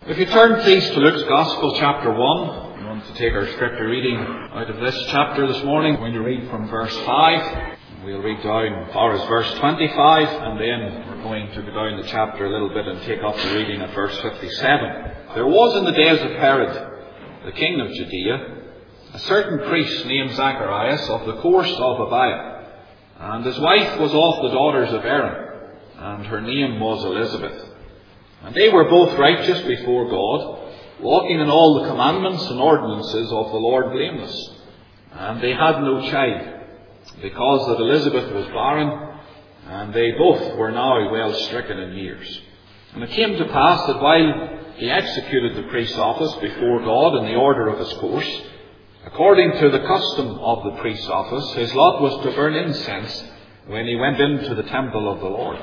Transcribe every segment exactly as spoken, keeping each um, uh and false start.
If you turn please to Luke's Gospel, chapter one, we want to take our scripture reading out of this chapter this morning. We're going to read from verse five. We'll read down as far as verse twenty-five, and then we're going to go down the chapter a little bit and take up the reading at verse fifty-seven. There was in the days of Herod, the king of Judea, a certain priest named Zacharias of the course of Abiah, and his wife was of the daughters of Aaron, and her name was Elizabeth. And they were both righteous before God, walking in all the commandments and ordinances of the Lord blameless. And they had no child, because that Elizabeth was barren, and they both were now well stricken in years. And it came to pass that while he executed the priest's office before God in the order of his course, according to the custom of the priest's office, his lot was to burn incense when he went into the temple of the Lord.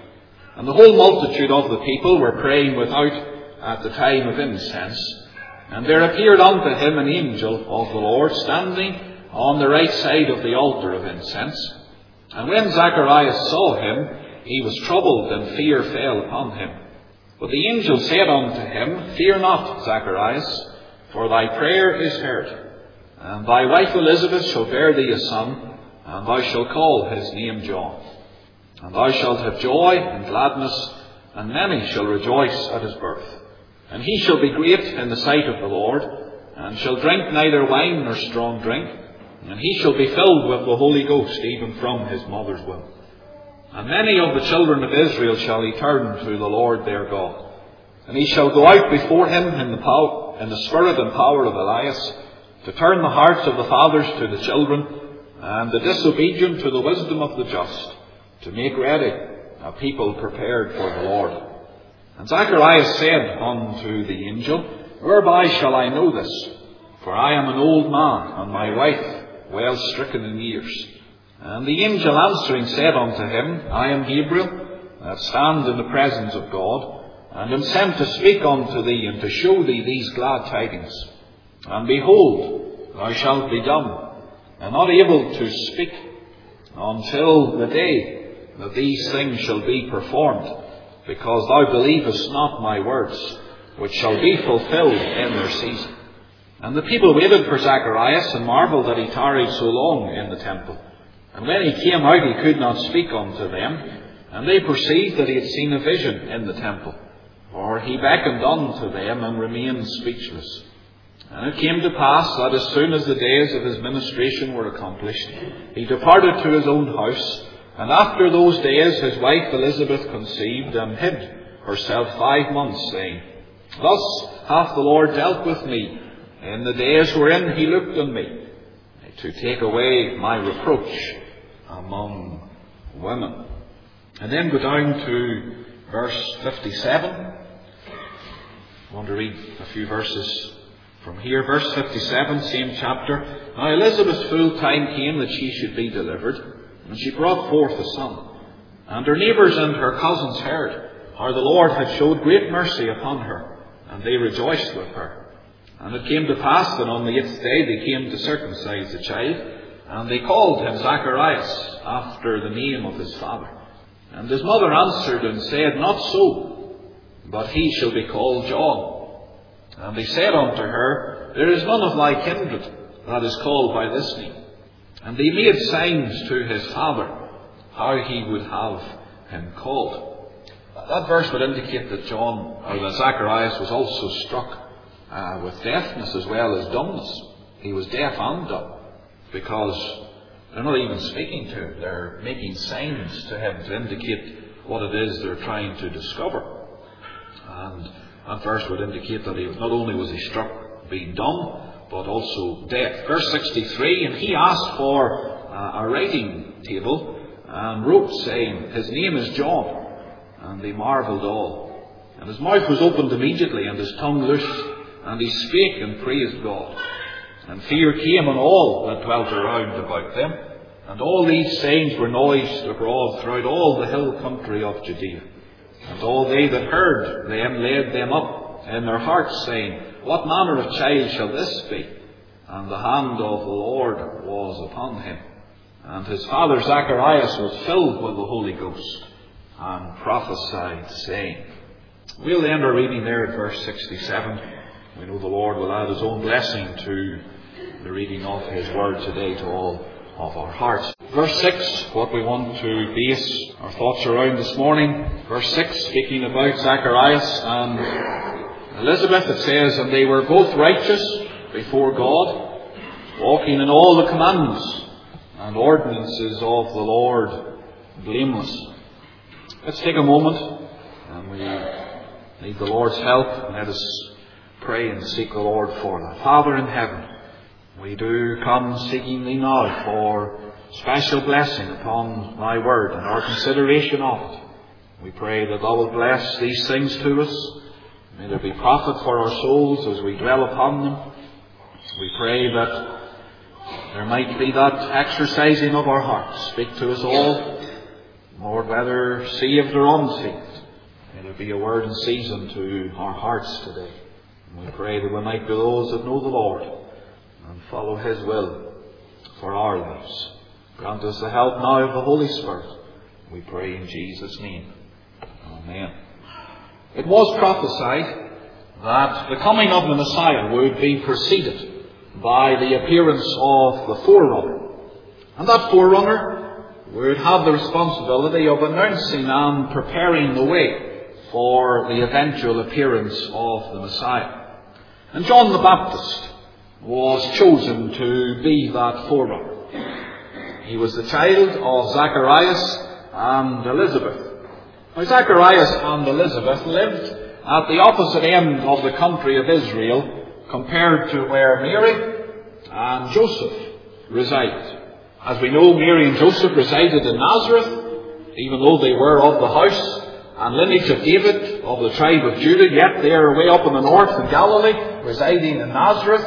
And the whole multitude of the people were praying without at the time of incense. And there appeared unto him an angel of the Lord, standing on the right side of the altar of incense. And when Zacharias saw him, he was troubled, and fear fell upon him. But the angel said unto him, Fear not, Zacharias, for thy prayer is heard. And thy wife Elizabeth shall bear thee a son, and thou shalt call his name John. And thou shalt have joy and gladness, and many shall rejoice at his birth. And he shall be great in the sight of the Lord, and shall drink neither wine nor strong drink, and he shall be filled with the Holy Ghost even from his mother's womb. And many of the children of Israel shall he turn to the Lord their God. And he shall go out before him in the, power, in the spirit and power of Elias, to turn the hearts of the fathers to the children, and the disobedient to the wisdom of the just, to make ready a people prepared for the Lord. And Zacharias said unto the angel, Whereby shall I know this? For I am an old man, and my wife well stricken in years. And the angel answering said unto him, I am Gabriel, that stand in the presence of God, and am sent to speak unto thee, and to show thee these glad tidings. And behold, thou shalt be dumb, and not able to speak, until the day that these things shall be performed, because thou believest not my words, which shall be fulfilled in their season. And the people waited for Zacharias, and marvelled that he tarried so long in the temple. And when he came out, he could not speak unto them, and they perceived that he had seen a vision in the temple. For he beckoned unto them, and remained speechless. And it came to pass that as soon as the days of his ministration were accomplished, he departed to his own house. And after those days his wife Elizabeth conceived, and hid herself five months, saying, Thus hath the Lord dealt with me in the days wherein he looked on me, to take away my reproach among women. And then go down to verse fifty-seven. I want to read a few verses from here. Verse fifty-seven, same chapter. Now Elizabeth's full time came that she should be delivered, and she brought forth a son. And her neighbours and her cousins heard how the Lord had showed great mercy upon her, and they rejoiced with her. And it came to pass that on the eighth day they came to circumcise the child, and they called him Zacharias, after the name of his father. And his mother answered and said, Not so, but he shall be called John. And they said unto her, There is none of thy kindred that is called by this name. And they made signs to his father, how he would have him called. That verse would indicate that John, or that Zacharias, was also struck uh, with deafness as well as dumbness. He was deaf and dumb, because they're not even speaking to him. They're making signs to him to indicate what it is they're trying to discover. And that verse would indicate that he was, not only was he struck being dumb, but also deaf. Verse sixty-three, and he asked for uh, a writing table, and wrote, saying, His name is John. And they marvelled all. And his mouth was opened immediately, and his tongue loosed, and he spake and praised God. And fear came on all that dwelt around about them. And all these sayings were noised abroad throughout all the hill country of Judea. And all they that heard them laid them up in their hearts, saying, What manner of child shall this be? And the hand of the Lord was upon him. And his father Zacharias was filled with the Holy Ghost, and prophesied, saying. We'll end our reading there at verse sixty-seven. We know the Lord will add His own blessing to the reading of His Word today to all of our hearts. Verse six, what we want to base our thoughts around this morning. Verse six, speaking about Zacharias and Elizabeth, it says, "And they were both righteous before God, walking in all the commandments and ordinances of the Lord, blameless." Let's take a moment, and we need the Lord's help. Let us pray and seek the Lord for that. Father in heaven, we do come seeking Thee now for special blessing upon Thy Word and our consideration of it. We pray that Thou will bless these things to us. May there be profit for our souls as we dwell upon them. We pray that there might be that exercising of our hearts. Speak to us all, Lord, whether saved or unsaved. May there be a word in season to our hearts today. And we pray that we might be those that know the Lord and follow His will for our lives. Grant us the help now of the Holy Spirit. We pray in Jesus' name. Amen. It was prophesied that the coming of the Messiah would be preceded by the appearance of the forerunner. And that forerunner would have the responsibility of announcing and preparing the way for the eventual appearance of the Messiah. And John the Baptist was chosen to be that forerunner. He was the child of Zacharias and Elizabeth. Now, Zacharias and Elizabeth lived at the opposite end of the country of Israel compared to where Mary and Joseph resided. As we know, Mary and Joseph resided in Nazareth, even though they were of the house and lineage of David, of the tribe of Judah, yet they are way up in the north in Galilee, residing in Nazareth.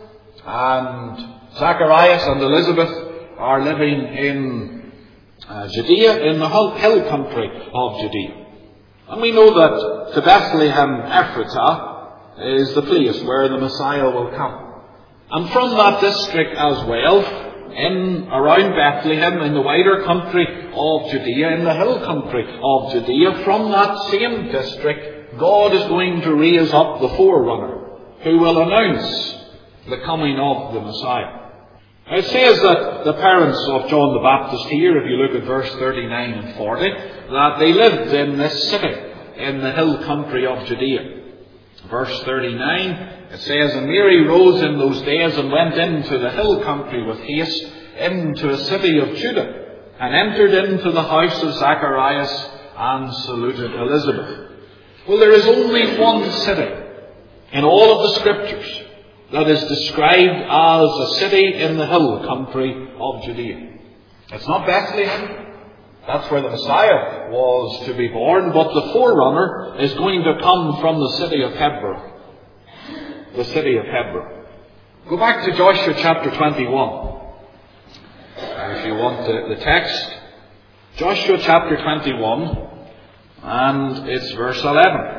And Zacharias and Elizabeth are living in uh, Judea, in the hill country of Judea. And we know that to Bethlehem Ephratah is the place where the Messiah will come. And from that district as well, in around Bethlehem, in the wider country of Judea, in the hill country of Judea, from that same district, God is going to raise up the forerunner who will announce the coming of the Messiah. It says that the parents of John the Baptist here, if you look at verse thirty-nine and forty, that they lived in this city, in the hill country of Judea. Verse thirty-nine, it says, "And Mary rose in those days and went into the hill country with haste, into a city of Judah, and entered into the house of Zacharias and saluted Elizabeth." Well, there is only one city in all of the Scriptures that is described as a city in the hill country of Judea. It's not Bethlehem. That's where the Messiah was to be born, but the forerunner is going to come from the city of Hebron. The city of Hebron. Go back to Joshua chapter twenty-one. If you want the, the text. Joshua chapter twenty-one, and it's verse eleven.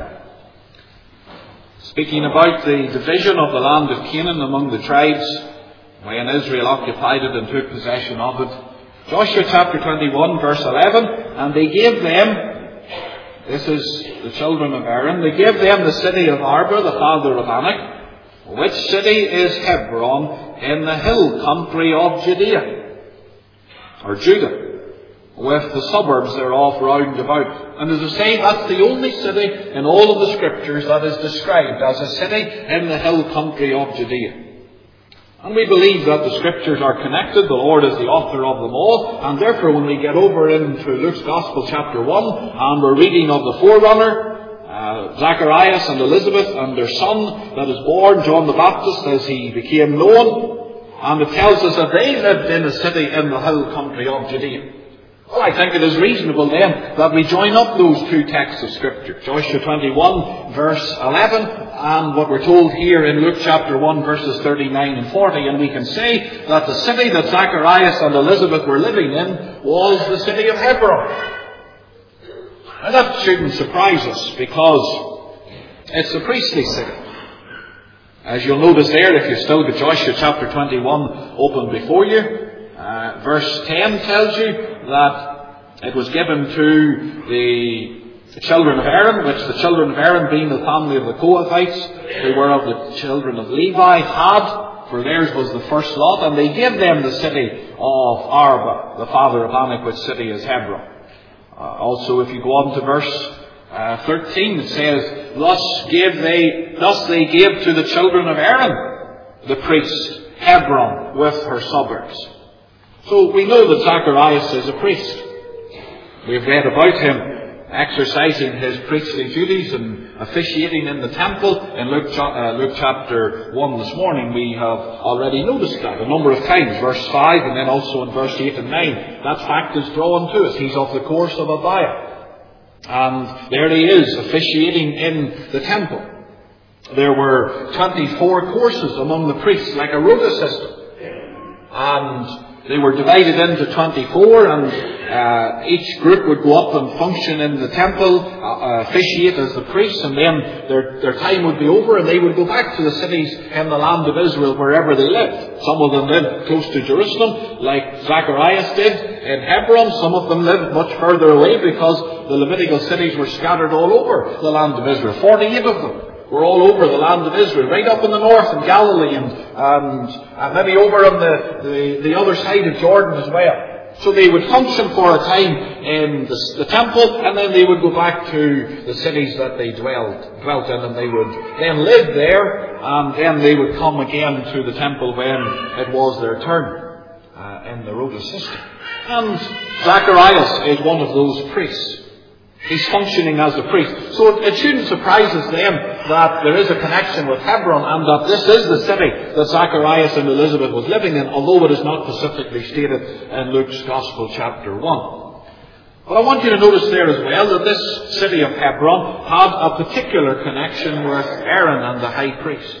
Speaking about the division of the land of Canaan among the tribes, when Israel occupied it and took possession of it. Joshua chapter twenty-one, verse eleven, "And they gave them," this is the children of Aaron, "they gave them the city of Arba, the father of Anak, which city is Hebron, in the hill country of Judea," or Judah, "with the suburbs thereof round about." And as I say, that's the only city in all of the Scriptures that is described as a city in the hill country of Judea. And we believe that the Scriptures are connected. The Lord is the author of them all. And therefore, when we get over into Luke's Gospel chapter one, and we're reading of the forerunner, uh, Zacharias and Elizabeth, and their son that is born, John the Baptist, as he became known, and it tells us that they lived in a city in the hill country of Judea. Well, I think it is reasonable then that we join up those two texts of Scripture. Joshua twenty-one, verse eleven, and what we're told here in Luke chapter one, verses thirty-nine and forty. And we can say that the city that Zacharias and Elizabeth were living in was the city of Hebron. And that shouldn't surprise us, because it's a priestly city. As you'll notice there, if you've still got Joshua chapter twenty-one open before you, uh, verse ten tells you that it was given to the The children of Aaron, which the children of Aaron, being the family of the Kohathites, who were of the children of Levi, had, for theirs was the first lot, and they gave them the city of Arba, the father of Anak, which city is Hebron. Uh, also, if you go on to verse uh, thirteen, it says, Thus gave they, thus they gave to the children of Aaron, the priests, Hebron with her suburbs. So we know that Zacharias is a priest. We've read about him exercising his priestly duties and officiating in the temple. In Luke, uh, Luke chapter one this morning, we have already noticed that a number of times. Verse five and then also in verse eight and nine. That fact is drawn to us. He's of the course of Abiah. And there he is, officiating in the temple. There were twenty-four courses among the priests, like a rota system. And they were divided into twenty-four, and uh, each group would go up and function in the temple, uh, officiate as the priests, and then their, their time would be over, and they would go back to the cities in the land of Israel, wherever they lived. Some of them lived close to Jerusalem, like Zacharias did in Hebron. Some of them lived much further away, because the Levitical cities were scattered all over the land of Israel. forty-eight of them were all over the land of Israel, right up in the north in Galilee, and, and, and maybe over on the, the, the other side of Jordan as well. So they would function for a time in the, the temple, and then they would go back to the cities that they dwelled, dwelt in, and they would then live there, and then they would come again to the temple when it was their turn uh, in the rota system. And Zacharias is one of those priests. He's functioning as a priest. So it shouldn't surprise us then that there is a connection with Hebron, and that this is the city that Zacharias and Elizabeth was living in, although it is not specifically stated in Luke's Gospel chapter one. But I want you to notice there as well that this city of Hebron had a particular connection with Aaron and the high priest.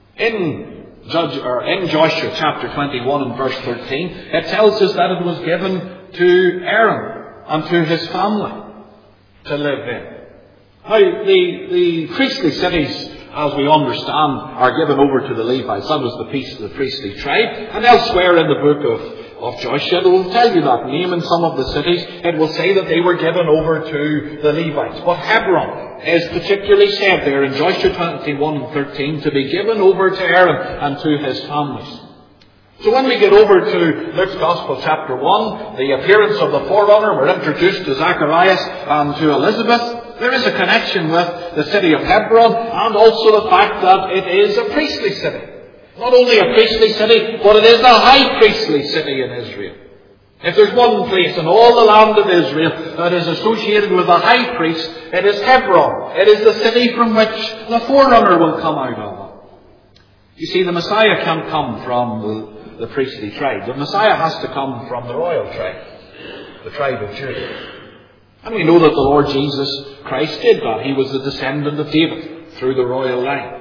In Judge, or in Joshua chapter twenty-one and verse thirteen, it tells us that it was given to Aaron and to his family to live in. Now, the, the priestly cities, as we understand, are given over to the Levites. That was the, priest, the priestly tribe. And elsewhere in the book of, of Joshua, it will tell you that, naming some of the cities, it will say that they were given over to the Levites. But Hebron is particularly said there in Joshua twenty-one and thirteen to be given over to Aaron and to his families. So when we get over to Luke's Gospel chapter one, the appearance of the forerunner, we're introduced to Zacharias and to Elizabeth. There is a connection with the city of Hebron, and also the fact that it is a priestly city. Not only a priestly city, but it is a high priestly city in Israel. If there's one place in all the land of Israel that is associated with a high priest, it is Hebron. It is the city from which the forerunner will come out of. You see, the Messiah can't come from the the priestly tribe. The Messiah has to come from the royal tribe, the tribe of Judah. And we know that the Lord Jesus Christ did that. He was the descendant of David through the royal line.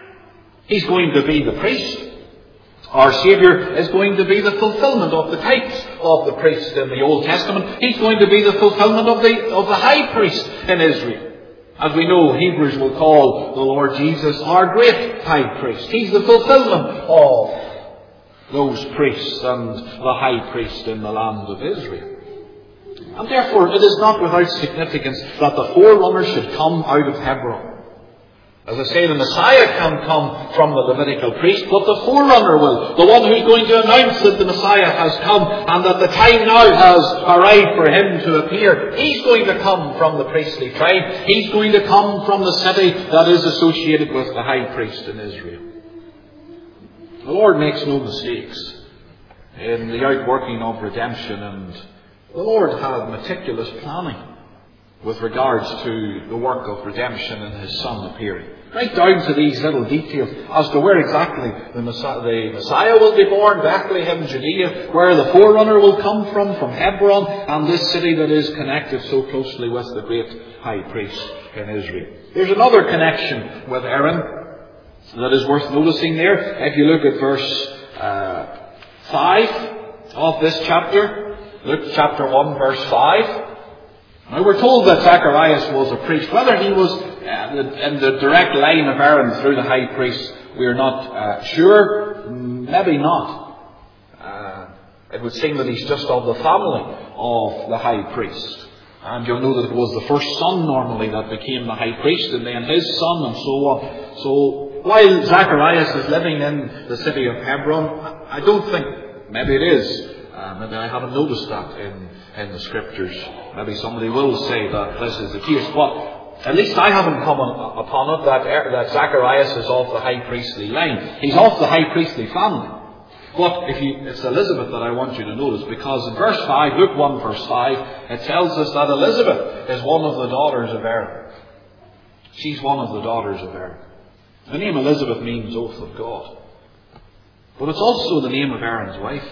He's going to be the priest. Our Saviour is going to be the fulfillment of the types of the priest in the Old Testament. He's going to be the fulfillment of the, of the high priest in Israel. As we know, Hebrews will call the Lord Jesus our great high priest. He's the fulfillment of those priests and the high priest in the land of Israel. And therefore it is not without significance that the forerunner should come out of Hebron. As I say, the Messiah can come from the Levitical priest, but the forerunner will. The one who's going to announce that the Messiah has come and that the time now has arrived for him to appear. He's going to come from the priestly tribe. He's going to come from the city that is associated with the high priest in Israel. The Lord makes no mistakes in the outworking of redemption, and the Lord had meticulous planning with regards to the work of redemption and His Son appearing. Right down to these little details as to where exactly the Messiah, the Messiah will be born, Bethlehem, Judea, where the forerunner will come from, from Hebron, and this city that is connected so closely with the great high priest in Israel. There's another connection with Aaron that is worth noticing there. If you look at verse uh, five of this chapter, Luke chapter one, verse five. Now we're told that Zacharias was a priest. Whether he was uh, in the direct line of Aaron through the high priest, we are not uh, sure. Maybe not. Uh, it would seem that he's just of the family of the high priest. And you'll know that it was the first son normally that became the high priest, and then his son, and so on. So while Zacharias is living in the city of Hebron, I don't think, maybe it is, uh, maybe I haven't noticed that in, in the scriptures. Maybe somebody will say that this is the case, but at least I haven't come on, upon it that, that Zacharias is of the high priestly line. He's of the high priestly family. But if you, it's Elizabeth that I want you to notice, because in verse five, Luke one verse five, it tells us that Elizabeth is one of the daughters of Aaron. She's one of the daughters of Aaron. The name Elizabeth means oath of God. But it's also the name of Aaron's wife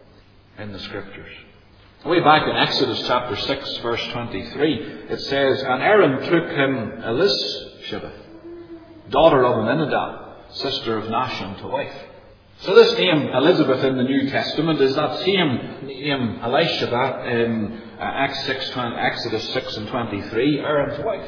in the scriptures. Way back in Exodus chapter six verse twenty-three, it says, "And Aaron took him Elishebeth, daughter of Amminadab, sister of Nahshon, to wife." So this name Elizabeth in the New Testament is that same name Elishebeth in uh, Exodus six and twenty-three, Aaron's wife.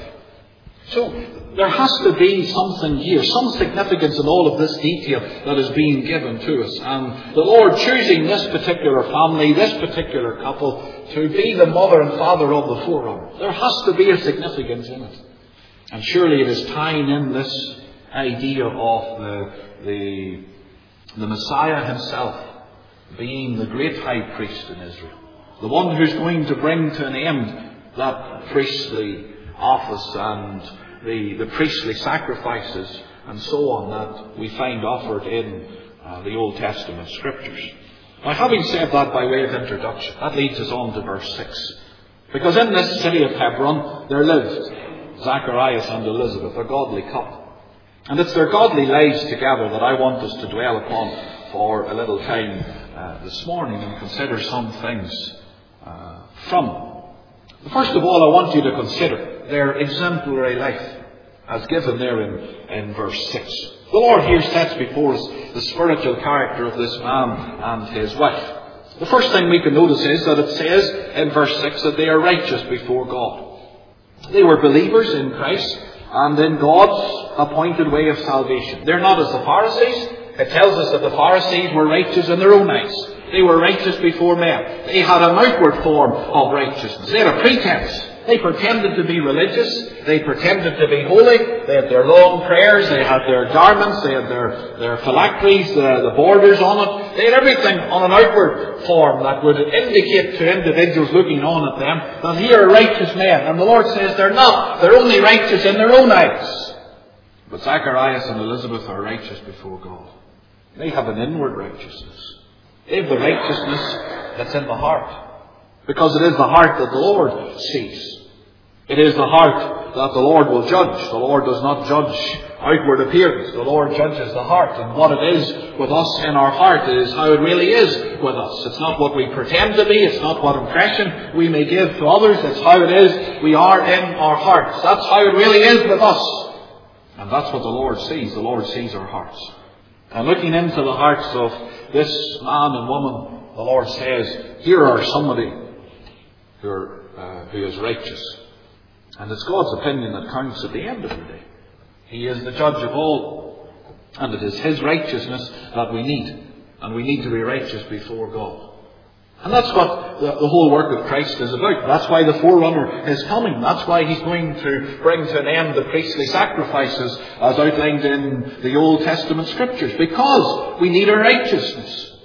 So there has to be something here, some significance in all of this detail that is being given to us. And the Lord choosing this particular family, this particular couple, to be the mother and father of the forerunner. There has to be a significance in it. And surely it is tying in this idea of the, the, the Messiah himself being the great high priest in Israel. The one who's going to bring to an end that priestly office and the, the priestly sacrifices and so on that we find offered in uh, the Old Testament scriptures. Now, having said that by way of introduction, that leads us on to verse six. Because in this city of Hebron there lived Zacharias and Elizabeth, a godly couple. And it's their godly lives together that I want us to dwell upon for a little time uh, this morning and consider some things uh, from them. First of all, I want you to consider their exemplary life as given there in, in verse six. The Lord here sets before us the spiritual character of this man and his wife. The first thing we can notice is that it says in verse six that they are righteous before God. They were believers in Christ and in God's appointed way of salvation. They're not as the Pharisees. It tells us that the Pharisees were righteous in their own eyes. They were righteous before men. They had an outward form of righteousness. They had a pretense. They pretended to be religious. They pretended to be holy. They had their long prayers. They had their garments. They had their, their phylacteries, the, the borders on it. They had everything on an outward form that would indicate to individuals looking on at them that here are righteous men. And the Lord says they're not. They're only righteous in their own eyes. But Zacharias and Elizabeth are righteous before God. They have an inward righteousness. They have the righteousness that's in the heart. Because it is the heart that the Lord sees. It is the heart that the Lord will judge. The Lord does not judge outward appearance. The Lord judges the heart. And what it is with us in our heart is how it really is with us. It's not what we pretend to be. It's not what impression we may give to others. It's how it is we are in our hearts. That's how it really is with us. And that's what the Lord sees. The Lord sees our hearts. And looking into the hearts of this man and woman, the Lord says, here are somebody who, are, uh, who is righteous. And it's God's opinion that counts at the end of the day. He is the judge of all. And it is His righteousness that we need. And we need to be righteous before God. And that's what the, the whole work of Christ is about. That's why the forerunner is coming. That's why He's going to bring to an end the priestly sacrifices as outlined in the Old Testament scriptures. Because we need a righteousness.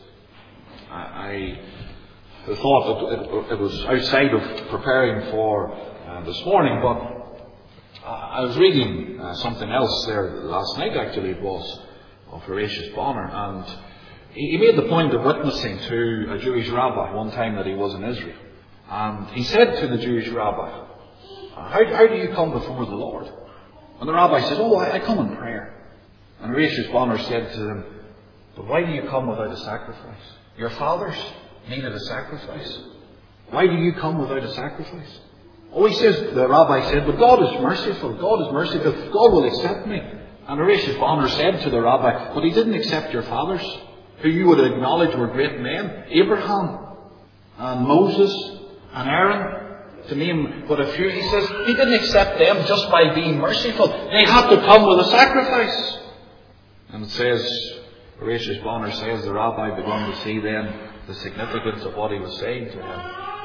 I, I thought that it, it was outside of preparing for uh, this morning, but uh, I was reading uh, something else there last night, actually it was, of Horatius Bonner, and he made the point of witnessing to a Jewish rabbi one time that he was in Israel. And he said to the Jewish rabbi, how, how do you come before the Lord? And the rabbi said, oh, I, I come in prayer. And Horatius Bonner said to him, but why do you come without a sacrifice? Your fathers needed a sacrifice. Why do you come without a sacrifice? Oh, he says, the rabbi said, but God is merciful. God is merciful. God will accept me. And Horatius Bonner said to the rabbi, but He didn't accept your fathers, who you would acknowledge were great men. Abraham and Moses and Aaron, to name but a few. He says He didn't accept them just by being merciful. They had to come with a sacrifice. And it says, Horatius Bonner says, the rabbi began to see then the significance of what he was saying to him.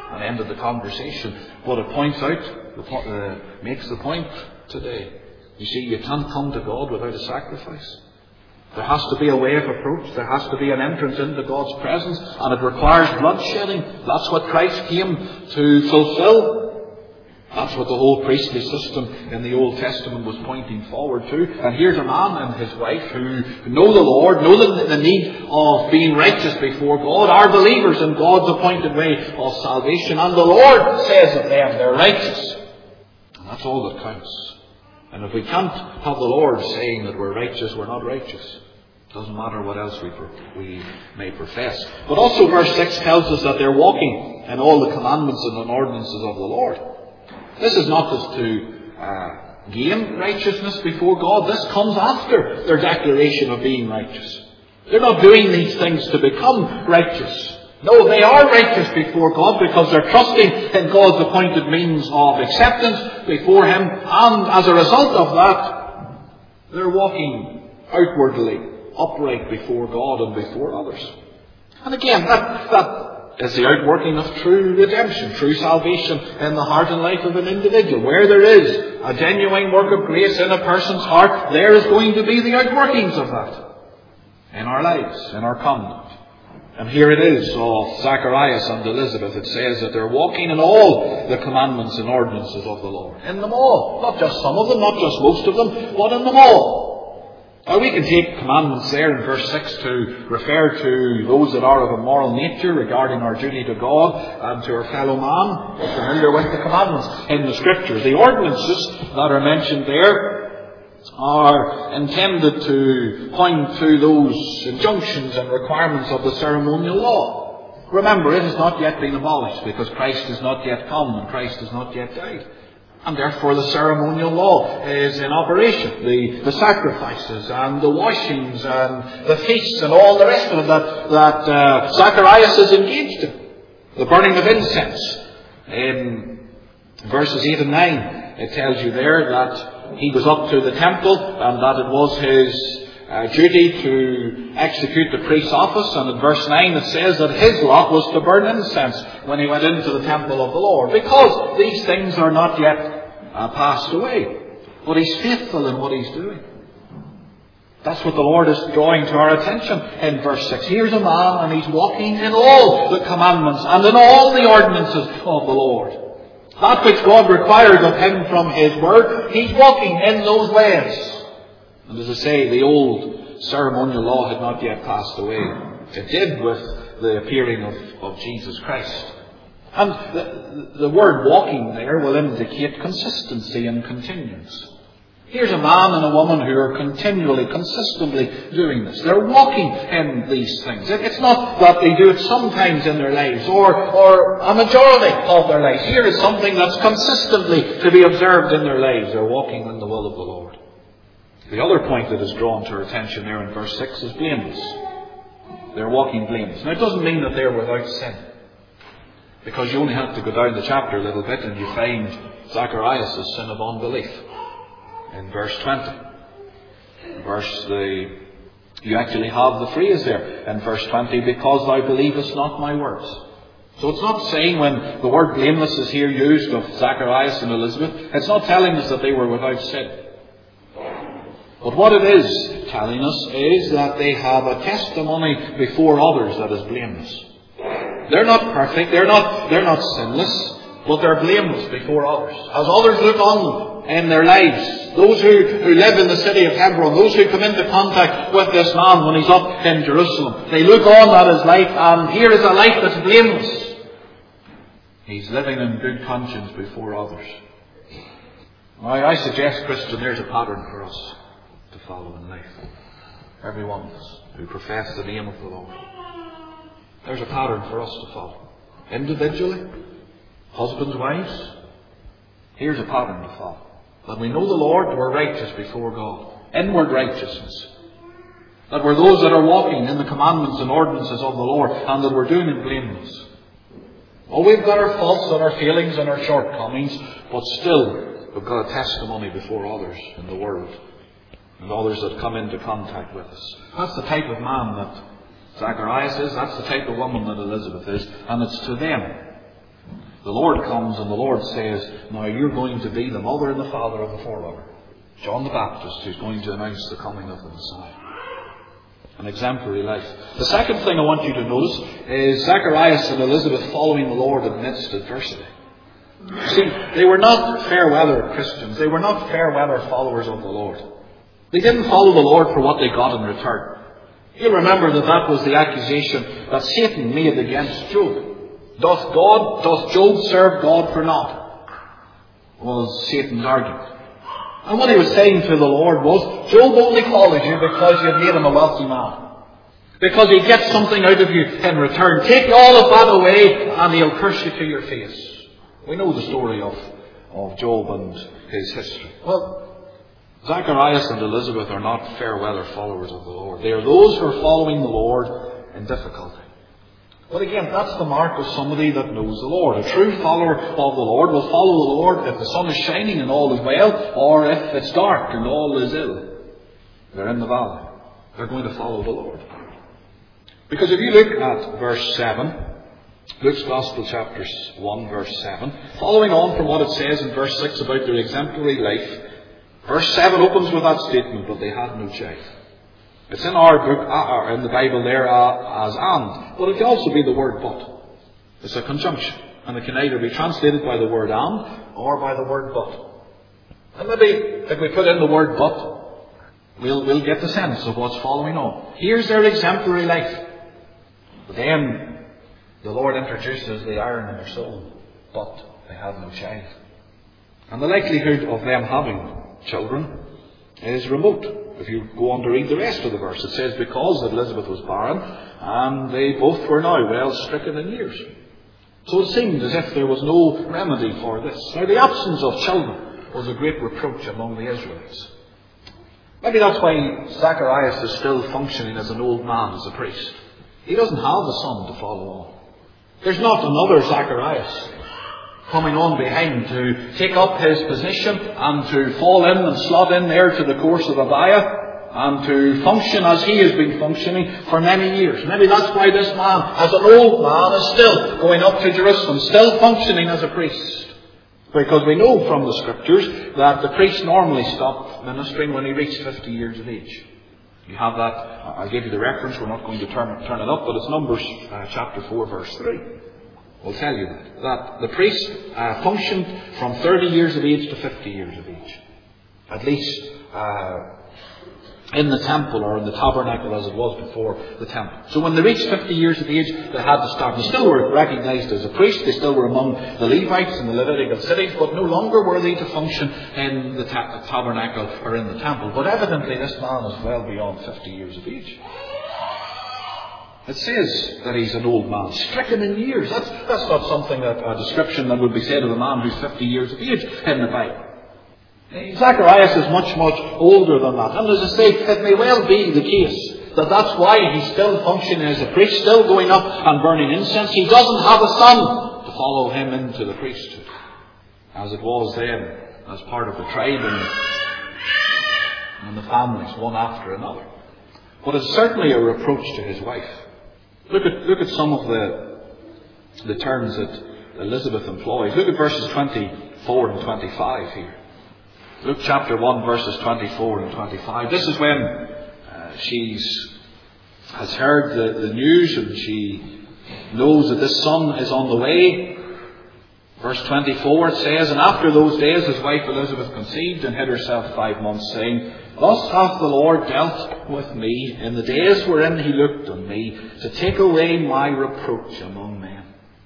and ended the conversation. But it points out, uh, makes the point today. You see, you can't come to God without a sacrifice. There has to be a way of approach. There has to be an entrance into God's presence, and it requires bloodshedding. That's what Christ came to fulfill. That's what the whole priestly system in the Old Testament was pointing forward to. And here's a man and his wife who know the Lord, know the, the need of being righteous before God, are believers in God's appointed way of salvation. And the Lord says of them, they're righteous. And that's all that counts. And if we can't have the Lord saying that we're righteous, we're not righteous. It doesn't matter what else we, we may profess. But also verse six tells us that they're walking in all the commandments and ordinances of the Lord. This is not just to uh, gain righteousness before God. This comes after their declaration of being righteous. They're not doing these things to become righteous. No, they are righteous before God because they're trusting in God's appointed means of acceptance before Him. And as a result of that, they're walking outwardly upright before God and before others. And again, that, that is the outworking of true redemption, true salvation in the heart and life of an individual. Where there is a genuine work of grace in a person's heart, there is going to be the outworkings of that in our lives, in our conduct. And here it is of Zacharias and Elizabeth. It says that they're walking in all the commandments and ordinances of the Lord. In them all. Not just some of them, not just most of them, but in them all. Now we can take commandments there in verse six to refer to those that are of a moral nature regarding our duty to God and to our fellow man. We're familiar with the commandments in the Scriptures. The ordinances that are mentioned there are intended to point to those injunctions and requirements of the ceremonial law. Remember, it has not yet been abolished because Christ has not yet come and Christ has not yet died. And therefore the ceremonial law is in operation. The, the sacrifices and the washings and the feasts and all the rest of it that, that uh, Zacharias is engaged in. The burning of incense. In verses eight and nine, it tells you there that he goes up to the temple and that it was his uh, duty to execute the priest's office. And in verse nine it says that his lot was to burn incense when he went into the temple of the Lord. Because these things are not yet uh, passed away. But he's faithful in what he's doing. That's what the Lord is drawing to our attention in verse six. Here's a man and he's walking in all the commandments and in all the ordinances of the Lord. That which God required of him from His Word, he's walking in those ways. And as I say, the old ceremonial law had not yet passed away. It did with the appearing of, of Jesus Christ. And the, the word walking there will indicate consistency and continuance. Here's a man and a woman who are continually, consistently doing this. They're walking in these things. It's not that they do it sometimes in their lives or, or a majority of their lives. Here is something that's consistently to be observed in their lives. They're walking in the will of the Lord. The other point that is drawn to our attention there in verse six is blameless. They're walking blameless. Now it doesn't mean that they're without sin. Because you only have to go down the chapter a little bit and you find Zacharias' sin of unbelief. In verse twenty. Verse the you actually have the phrase there in verse twenty, because thou believest not my words. So it's not saying when the word blameless is here used of Zacharias and Elizabeth, it's not telling us that they were without sin. But what it is telling us is that they have a testimony before others that is blameless. They're not perfect, they're not they're not sinless, but they're blameless before others. As others look on them in their lives, those who, who live in the city of Hebron, those who come into contact with this man when he's up in Jerusalem, they look on at his life, and here is a life that's blameless. He's living in good conscience before others. Now, I suggest, Christian, there's a pattern for us to follow in life. Every one of us who profess the name of the Lord. There's a pattern for us to follow. Individually, husbands, wives, here's a pattern to follow. That we know the Lord, we're righteous before God. Inward righteousness. That we're those that are walking in the commandments and ordinances of the Lord, and that we're doing it blameless. Oh, we've got our faults and our failings and our shortcomings, but still we've got a testimony before others in the world. And others that come into contact with us. That's the type of man that Zacharias is. That's the type of woman that Elizabeth is. And it's to them The Lord comes and the Lord says, now you're going to be the mother and the father of the forerunner, John the Baptist, who's going to announce the coming of the Messiah. An exemplary life. The second thing I want you to notice is Zacharias and Elizabeth following the Lord amidst adversity. You see, they were not fair weather Christians. They were not fair weather followers of the Lord. They didn't follow the Lord for what they got in return. You'll remember that that was the accusation that Satan made against Job. Doth God, doth Job serve God for naught? Was Satan's argument. And what he was saying to the Lord was, Job only followed you because you had made him a wealthy man. Because he gets something out of you in return. Take all of that away and he'll curse you to your face. We know the story of, of Job and his history. Well, Zacharias and Elizabeth are not fair weather followers of the Lord. They are those who are following the Lord in difficulty. But again, that's the mark of somebody that knows the Lord. A true follower of the Lord will follow the Lord if the sun is shining and all is well, or if it's dark and all is ill. They're in the valley. They're going to follow the Lord. Because if you look at verse seven, Luke's Gospel chapter one, verse seven, following on from what it says in verse six about their exemplary life, verse seven opens with that statement, but they had no child. It's in our book, or in the Bible there, uh, as and. But it can also be the word but. It's a conjunction. And it can either be translated by the word and, or by the word but. And maybe, if we put in the word but, we'll, we'll get the sense of what's following on. Here's their exemplary life. But then, the Lord introduces the iron in their soul. But they have no child. And the likelihood of them having children is remote. If you go on to read the rest of the verse, it says, because Elizabeth was barren, and they both were now well stricken in years. So it seemed as if there was no remedy for this. Now, the absence of children was a great reproach among the Israelites. Maybe that's why Zacharias is still functioning as an old man, as a priest. He doesn't have a son to follow on. There's not another Zacharias coming on behind to take up his position and to fall in and slot in there to the course of Abiah and to function as he has been functioning for many years. Maybe that's why this man, as an old man, is still going up to Jerusalem, still functioning as a priest. Because we know from the Scriptures that the priest normally stopped ministering when he reached fifty years of age. You have that, I'll give you the reference, we're not going to turn, turn it up, but it's Numbers uh, chapter four, verse three. Will tell you that, that the priest uh, functioned from thirty years of age to fifty years of age. At least uh, in the temple or in the tabernacle as it was before the temple. So when they reached fifty years of age, they had to start. They still were recognized as a priest. They still were among the Levites in the Levitical cities, but no longer were they to function in the ta- tabernacle or in the temple. But evidently this man is well beyond fifty years of age. It says that he's an old man, stricken in years. That's, that's not something that a description that would be said of a man who's fifty years of age in the Bible. Zacharias is much, much older than that. And as I say, it may well be the case that that's why he's still functioning as a priest, still going up and burning incense. He doesn't have a son to follow him into the priesthood, as it was then, as part of the tribe and, and the families, one after another. But it's certainly a reproach to his wife. Look at, look at some of the, the terms that Elizabeth employs. Look at verses twenty-four and twenty-five here. Luke chapter one, verses twenty-four and twenty-five. This is when uh, she's has heard the, the news and she knows that this son is on the way. Verse twenty-four, it says, and after those days his wife Elizabeth conceived and hid herself five months, saying, thus hath the Lord dealt with me in the days wherein he looked on me, to take away my reproach among men.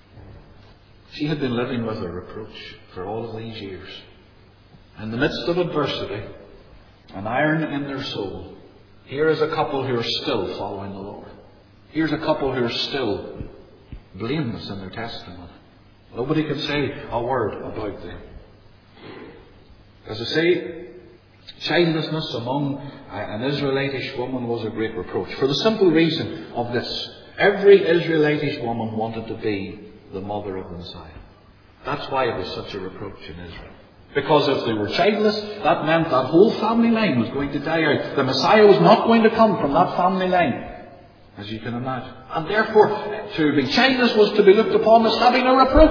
She had been living with a reproach for all of these years. In the midst of adversity, an iron in their soul, here is a couple who are still following the Lord. Here's a couple who are still blameless in their testimony. Nobody can say a word about them. As I say, childlessness among an Israelitish woman was a great reproach. For the simple reason of this. Every Israelitish woman wanted to be the mother of the Messiah. That's why it was such a reproach in Israel. Because if they were childless, that meant that whole family line was going to die out. The Messiah was not going to come from that family line, as you can imagine. And therefore, to be childless was to be looked upon as having a reproach.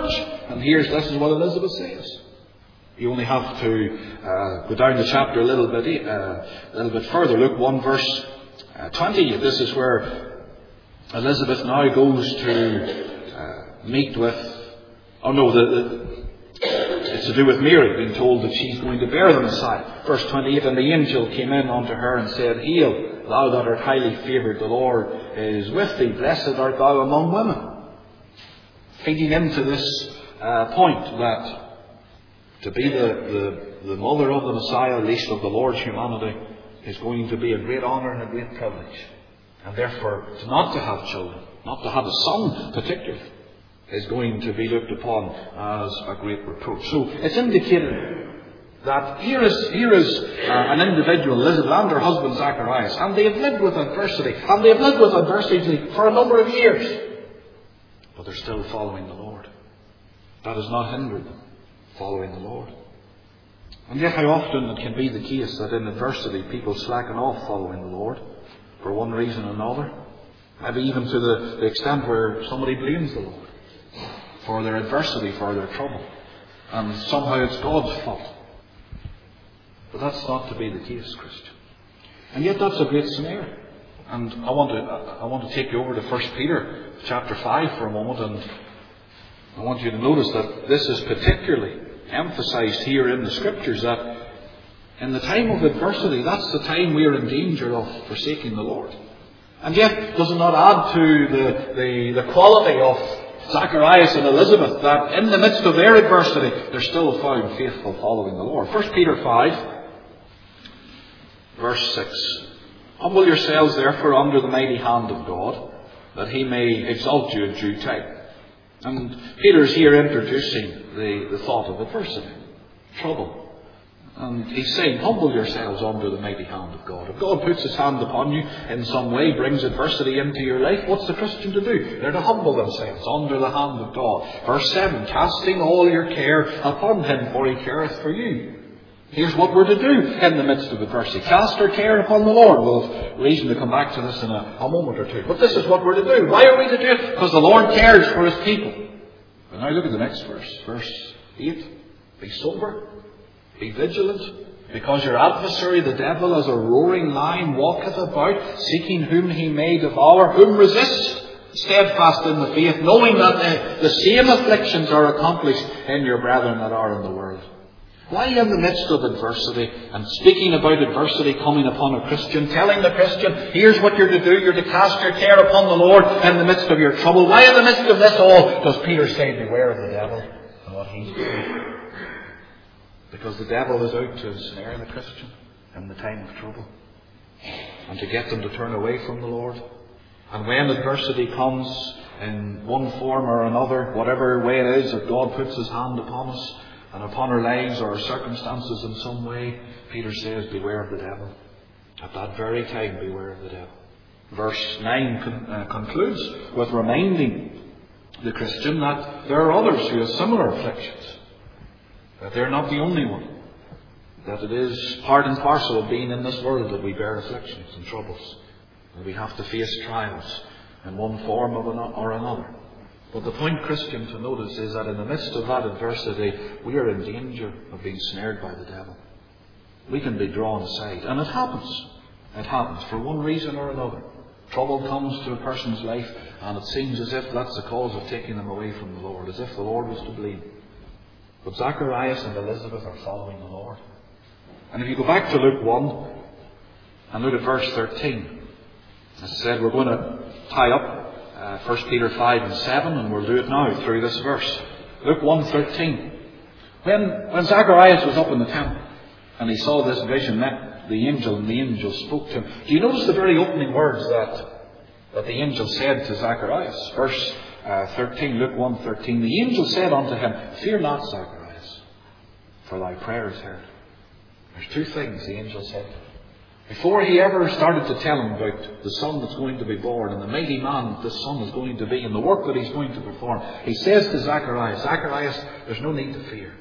And here's, this is what Elizabeth says. You only have to uh, go down the chapter a little bit, uh, a little bit further. Luke one verse uh, twenty. This is where Elizabeth now goes to uh, meet with. Oh no, the, the, it's to do with Mary being told that she's going to bear the Messiah. Verse twenty-eight. And the angel came in unto her and said, Hail, thou that art highly favoured, the Lord is with thee. Blessed art thou among women. Feeding into this uh, point that to be the, the, the mother of the Messiah, least of the Lord's humanity, is going to be a great honour and a great privilege. And therefore, to not to have children, not to have a son particularly, is going to be looked upon as a great reproach. So it's indicated that here is, here is uh, an individual, Elizabeth, and her husband Zacharias, and they have lived with adversity, and they have lived with adversity for a number of years. But they're still following the Lord. That has not hindered them following the Lord. And yet how often it can be the case that in adversity people slacken off following the Lord for one reason or another. Maybe even to the, the extent where somebody blames the Lord for their adversity, for their trouble. And somehow it's God's fault. But that's not to be the case, Christian. And yet that's a great snare. And I want to I want to take you over to First Peter chapter five for a moment, and I want you to notice that this is particularly emphasized here in the Scriptures, that in the time of adversity, that's the time we are in danger of forsaking the Lord. And yet, does it not add to the, the, the quality of Zacharias and Elizabeth that in the midst of their adversity, they're still found faithful following the Lord? First Peter five, verse six. Humble yourselves therefore under the mighty hand of God, that he may exalt you in due time. And Peter's here introducing the, the thought of adversity, trouble. And he's saying, humble yourselves under the mighty hand of God. If God puts his hand upon you in some way, brings adversity into your life, what's the Christian to do? They're to humble themselves under the hand of God. Verse seven, casting all your care upon him, for he careth for you. Here's what we're to do in the midst of adversity. Cast our care upon the Lord. We'll have reason to come back to this in a, a moment or two. But this is what we're to do. Why are we to do it? Because the Lord cares for his people. And now look at the next verse. Verse eight. Be sober. Be vigilant. Because your adversary, the devil, as a roaring lion, walketh about, seeking whom he may devour. Whom resist, steadfast in the faith, knowing that the, the same afflictions are accomplished in your brethren that are in the world. Why in the midst of adversity, and speaking about adversity coming upon a Christian, telling the Christian, here's what you're to do, you're to cast your care upon the Lord in the midst of your trouble. Why in the midst of this all does Peter say, beware of the devil and what he's doing? Because the devil is out to ensnare the Christian in the time of trouble, and to get them to turn away from the Lord. And when adversity comes in one form or another, whatever way it is that God puts his hand upon us, and upon our lives or our circumstances in some way, Peter says, beware of the devil. At that very time, beware of the devil. Verse nine con- uh, concludes with reminding the Christian that there are others who have similar afflictions. That they're not the only one. That it is part and parcel of being in this world that we bear afflictions and troubles. That we have to face trials in one form or another. But the point, Christian, to notice is that in the midst of that adversity, we are in danger of being snared by the devil. We can be drawn aside. And it happens. It happens for one reason or another. Trouble comes to a person's life, and it seems as if that's the cause of taking them away from the Lord, as if the Lord was to blame. But Zacharias and Elizabeth are following the Lord. And if you go back to Luke one, and look at verse thirteen, as I said, we're going to tie up Uh, First Peter five and seven, and we'll do it now through this verse. Luke one thirteen. When, when Zacharias was up in the temple and he saw this vision, met the angel, and the angel spoke to him. Do you notice the very opening words that, that the angel said to Zacharias? Verse uh, thirteen, Luke one thirteen. The angel said unto him, Fear not, Zacharias, for thy prayer is heard. There's two things the angel said to him. Before he ever started to tell him about the son that's going to be born and the mighty man that this son is going to be and the work that he's going to perform, he says to Zacharias, Zacharias, there's no need to fear.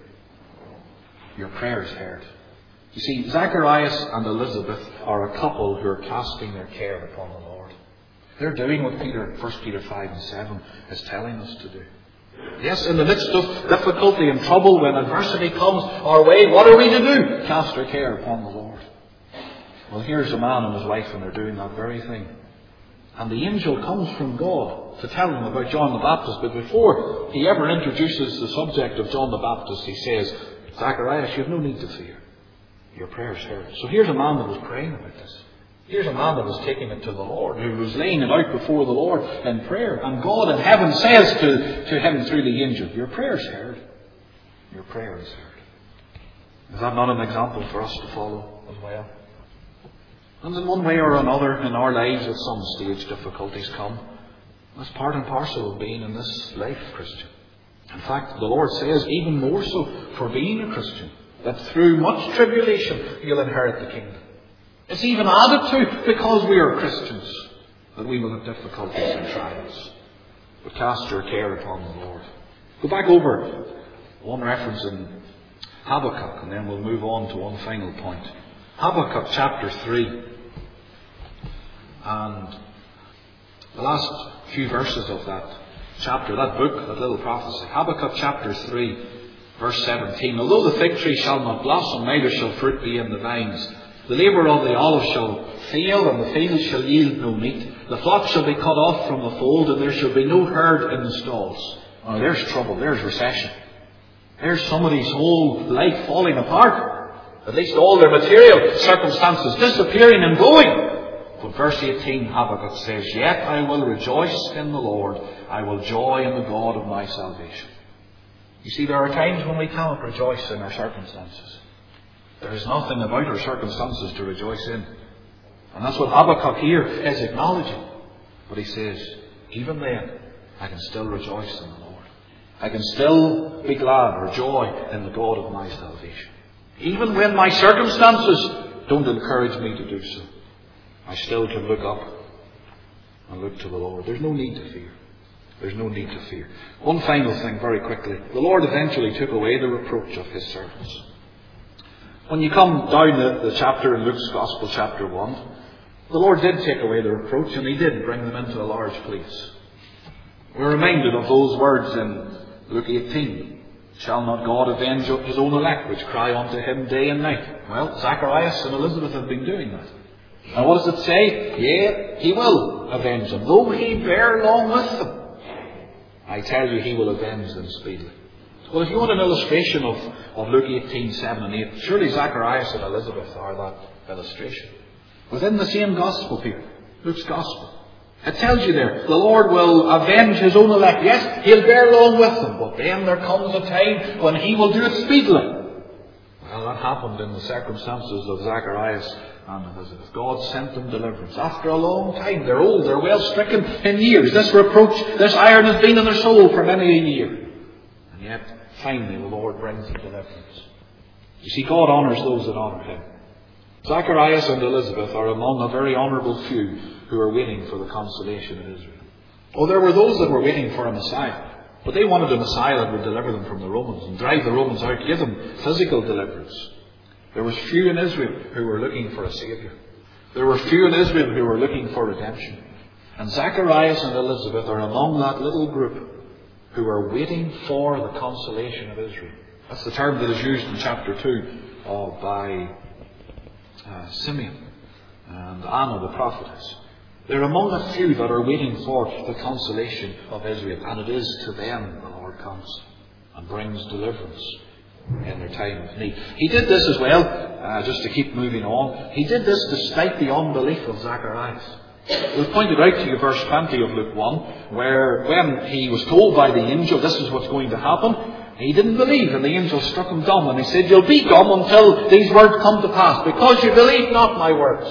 Your prayer is heard. You see, Zacharias and Elizabeth are a couple who are casting their care upon the Lord. They're doing what Peter, First Peter five and seven is telling us to do. Yes, in the midst of difficulty and trouble, when adversity comes our way, what are we to do? Cast our care upon the Lord. Well, here's a man and his wife, and they're doing that very thing. And the angel comes from God to tell them about John the Baptist. But before he ever introduces the subject of John the Baptist, he says, Zacharias, you have no need to fear. Your prayers heard. So here's a man that was praying about this. Here's a man that was taking it to the Lord, who was laying it out before the Lord in prayer. And God in heaven says to, to him through the angel, your prayers heard. Your prayer is heard. Is that not an example for us to follow as well? And in one way or another in our lives at some stage difficulties come. That's part and parcel of being in this life, Christian. In fact, the Lord says even more so for being a Christian, that through much tribulation you'll inherit the kingdom. It's even added to because we are Christians that we will have difficulties and trials. But cast your care upon the Lord. Go back over one reference in Habakkuk, and then we'll move on to one final point. Habakkuk chapter three. And the last few verses of that chapter, that book, that little prophecy. Habakkuk chapter three, verse seventeen. Although the fig tree shall not blossom, neither shall fruit be in the vines. The labour of the olive shall fail, and the field shall yield no meat. The flock shall be cut off from the fold, and there shall be no herd in the stalls. Oh, there's trouble, there's recession. There's somebody's whole life falling apart. At least all their material circumstances disappearing and going. But verse eighteen, Habakkuk says, Yet I will rejoice in the Lord. I will joy in the God of my salvation. You see, there are times when we cannot rejoice in our circumstances. There is nothing about our circumstances to rejoice in. And that's what Habakkuk here is acknowledging. But he says, even then, I can still rejoice in the Lord. I can still be glad or joy in the God of my salvation. Even when my circumstances don't encourage me to do so, I still can look up and look to the Lord. There's no need to fear. There's no need to fear. One final thing very quickly. The Lord eventually took away the reproach of his servants. When you come down the, the chapter in Luke's Gospel, chapter one, the Lord did take away the reproach, and he did bring them into a large place. We're reminded of those words in Luke eighteen. Shall not God avenge his own elect, which cry unto him day and night? Well, Zacharias and Elizabeth have been doing that. And what does it say? Yea, he will avenge them, though he bear long with them. I tell you, he will avenge them speedily. Well, if you want an illustration of, of Luke eighteen, seven and eight, surely Zacharias and Elizabeth are that illustration. Within the same Gospel here, Luke's Gospel, it tells you there, the Lord will avenge his own elect. Yes, he'll bear long with them, but then there comes a time when he will do it speedily. Well, that happened in the circumstances of Zacharias and Elizabeth. God sent them deliverance. After a long time, they're old, they're well stricken in years. This reproach, this iron has been in their soul for many a year. And yet, finally, the Lord brings them deliverance. You see, God honours those that honour him. Zacharias and Elizabeth are among a very honourable few who are waiting for the consolation of Israel. Oh, there were those that were waiting for a Messiah. But they wanted a Messiah that would deliver them from the Romans and drive the Romans out, give them physical deliverance. There was few in Israel who were looking for a Saviour. There were few in Israel who were looking for redemption. And Zacharias and Elizabeth are among that little group who are waiting for the consolation of Israel. That's the term that is used in chapter two uh, by uh, Simeon and Anna the prophetess. They're among the few that are waiting for the consolation of Israel. And it is to them the Lord comes and brings deliverance in their time of need. He did this as well, uh, just to keep moving on. He did this despite the unbelief of Zacharias. We've pointed out to you verse twenty of Luke one, where when he was told by the angel, this is what's going to happen, he didn't believe, and the angel struck him dumb, and he said, you'll be dumb until these words come to pass, because you believe not my words.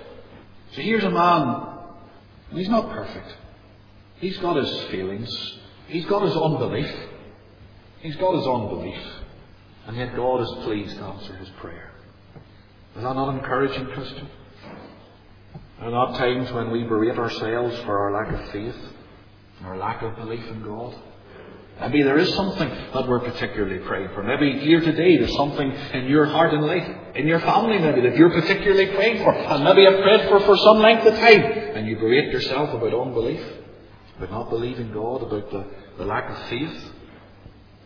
So here's a man, and he's not perfect. He's got his feelings. He's got his unbelief. He's got his unbelief. And yet God is pleased to answer his prayer. Is that not encouraging, Christian? Are there not times when we berate ourselves for our lack of faith, our lack of belief in God? Maybe there is something that we're particularly praying for. Maybe here today there's something in your heart and life, in your family maybe, that you're particularly praying for. And maybe you've prayed for for some length of time. And you berate yourself about unbelief, about not believing God, about the, the lack of faith.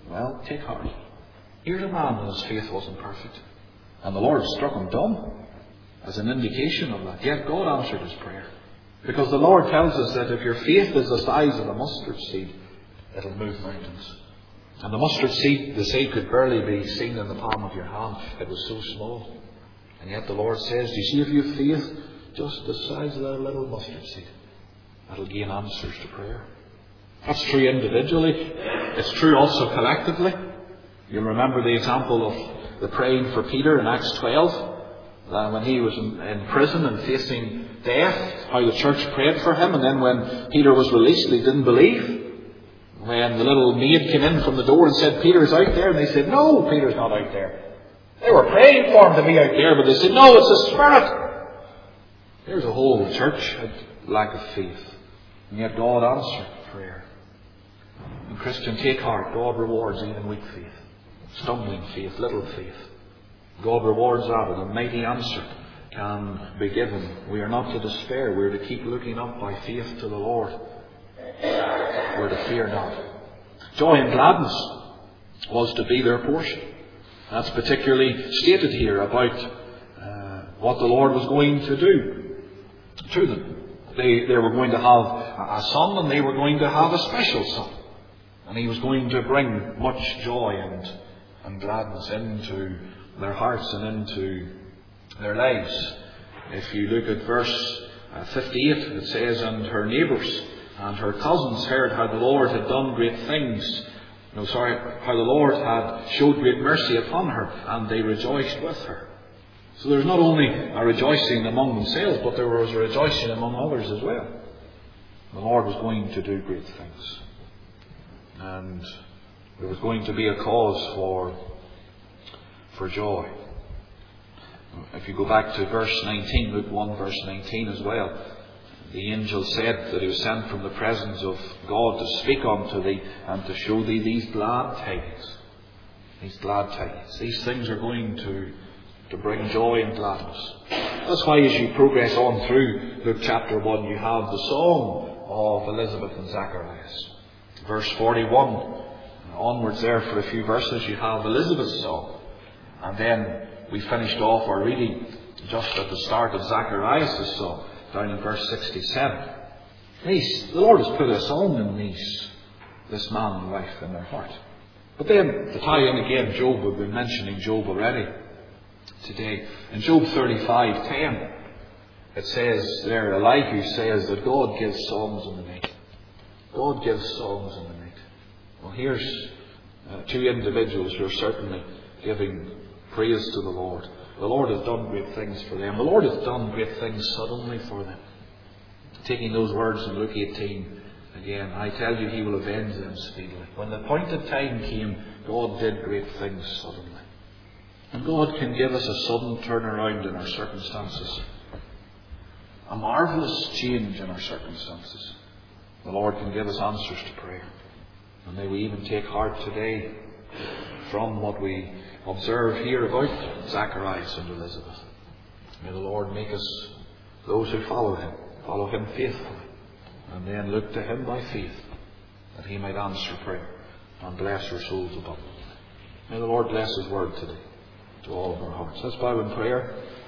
Well, take heart. Here's a man whose faith wasn't perfect. And the Lord struck him dumb as an indication of that. Yet God answered his prayer. Because the Lord tells us that if your faith is the size of a mustard seed, it'll move mountains. And the mustard seed, the seed could barely be seen in the palm of your hand. It was so small. And yet the Lord says, do you see, if you have faith just the size of that little mustard seed, that'll gain answers to prayer. That's true individually. It's true also collectively. You'll remember the example of the praying for Peter in Acts twelve. Uh, when he was in, in prison and facing death, how the church prayed for him. And then when Peter was released, they didn't believe. When the little maid came in from the door and said, Peter's out there. And they said, no, Peter's not out there. They were praying for him to be out there, but they said, no, it's a spirit. There's a whole church had lack of faith. And yet God answered prayer. And Christian, take heart. God rewards even weak faith. Stumbling faith, little faith. God rewards that, and a mighty answer can be given. We are not to despair. We are to keep looking up by faith to the Lord. We're to fear not. Joy and gladness was to be their portion. That's particularly stated here about uh, what the Lord was going to do to them. They, they were going to have a son, and they were going to have a special son. And he was going to bring much joy and, and gladness into their hearts and into their lives. If you look at verse fifty-eight, it says, and her neighbours and her cousins heard how the Lord had done great things. No, sorry, how the Lord had showed great mercy upon her, and they rejoiced with her. So there's not only a rejoicing among themselves, but there was a rejoicing among others as well. The Lord was going to do great things. And there was going to be a cause for, for joy. If you go back to verse nineteen, Luke one verse nineteen as well, the angel said that he was sent from the presence of God to speak unto thee and to show thee these glad tidings. These glad tidings. These things are going to, to bring joy and gladness. That's why as you progress on through Luke chapter one, you have the song of Elizabeth and Zacharias. Verse forty-one, onwards there for a few verses, you have Elizabeth's song. And then we finished off our reading just at the start of Zacharias' song, down in verse sixty-seven. These, the Lord has put a song in these, this man and wife in their heart. But then, to tie in again, Job, we've been mentioning Job already today. In Job thirty-five ten, it says there, Elihu says that God gives songs in the night. God gives songs in the night. Well, here's uh, two individuals who are certainly giving praise to the Lord. The Lord has done great things for them. The Lord has done great things suddenly for them. Taking those words in Luke eighteen again, I tell you, he will avenge them speedily. When the appointed time came, God did great things suddenly. And God can give us a sudden turnaround in our circumstances. A marvellous change in our circumstances. The Lord can give us answers to prayer. And may we even take heart today from what we observe here about Zacharias and Elizabeth. May the Lord make us those who follow him, follow him faithfully, and then look to him by faith, that he might answer prayer and bless our souls abundantly. May the Lord bless his word today to all of our hearts. Let's bow in prayer.